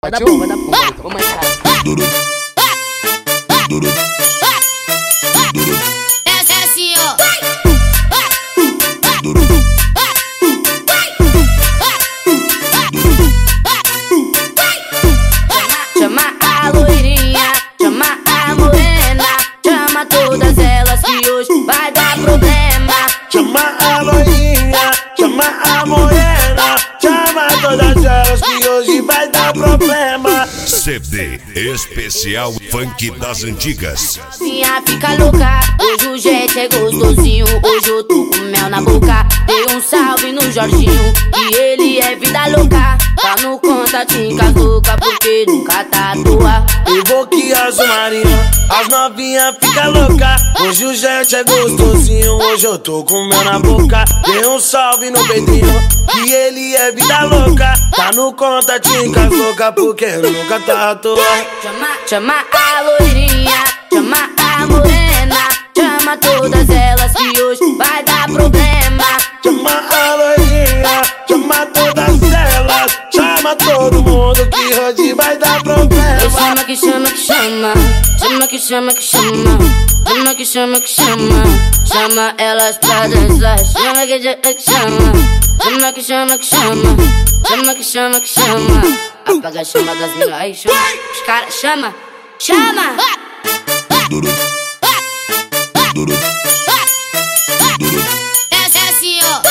Vai dar bom, vamos entrar. Essa é assim, ó. Chama a loirinha, chama a morena, chama todas elas que hoje vai dar problema. Chama a loirinha, chama a morena, chama todas elas que hoje vai dar problema. CD especial Funk das Antigas. Minha fica louca, hoje o jet é gostosinho, hoje eu tô com mel na boca. Dei um salve no Jorginho, que ele é vida louca. Tá no contatinho com as loucas, porque nunca tá à toa. Evoque azul marinho, as novinha fica louca. Hoje o jet é gostosinho, hoje eu tô com mel na boca. Dei um salve no Pedrinho, que ele é vida louca. Tá no contatinho com as loucas, porque nunca tá à toa. Chama a loirinha, chama a morena, chama todas elas que hoje vai dar problema. Chama a loirinha, chama todas elas, chama todo mundo que hoje vai dar problema. Chama que chama que chama, chama que chama que chama, chama que chama que chama, chama elas pra dançar. Chama que chama, chama que chama que chama, chama que chama que chama. Apaga a chama das minas, aí chama, os caras chama, chama. Essa é assim, ó.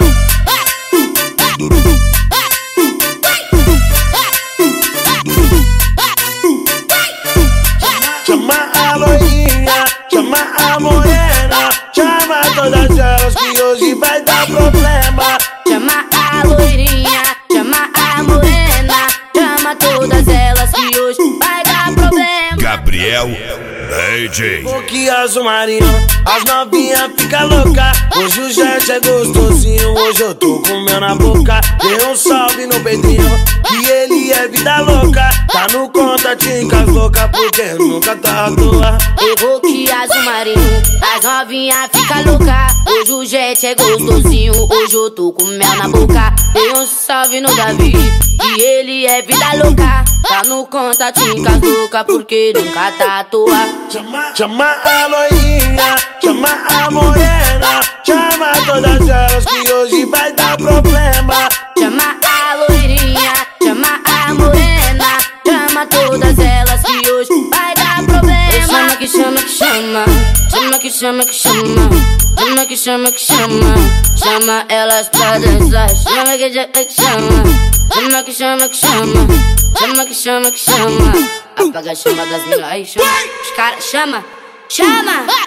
Chama a loirinha, chama a morena, chama todas elas que hoje vai dar problema. Chama a loirinha, chama a morena, chama todas elas que hoje vai dar problema. Gabriel DJ. Evoque azul marinho, as novinha fica louca. Hoje o jet é gostosinho, hoje eu tô com mel na boca. Dei um salve no Pedrinho, que ele é vida louca. Tá no contatinho com as loucas, porque nunca tá à toa. Evoque azul marinho, as novinha fica louca. Hoje o jet é gostosinho, hoje eu tô com mel na boca. Dei um salve no Davi, que ele é vida louca. Tá no contatinho com as loucas, porque nunca tá à toa. Chama a loirinha, chama a morena, chama todas elas que hoje vai dar problema. Chama a loirinha, chama a morena, chama todas elas que hoje vai dar problema. Chama que chama que chama, chama que chama que chama, chama que chama que chama, chama elas pra dançar. Chama que chama, chama que chama que chama, chama que chama que chama. Apaga a chama das minas, aí chama, os caras chama, chama.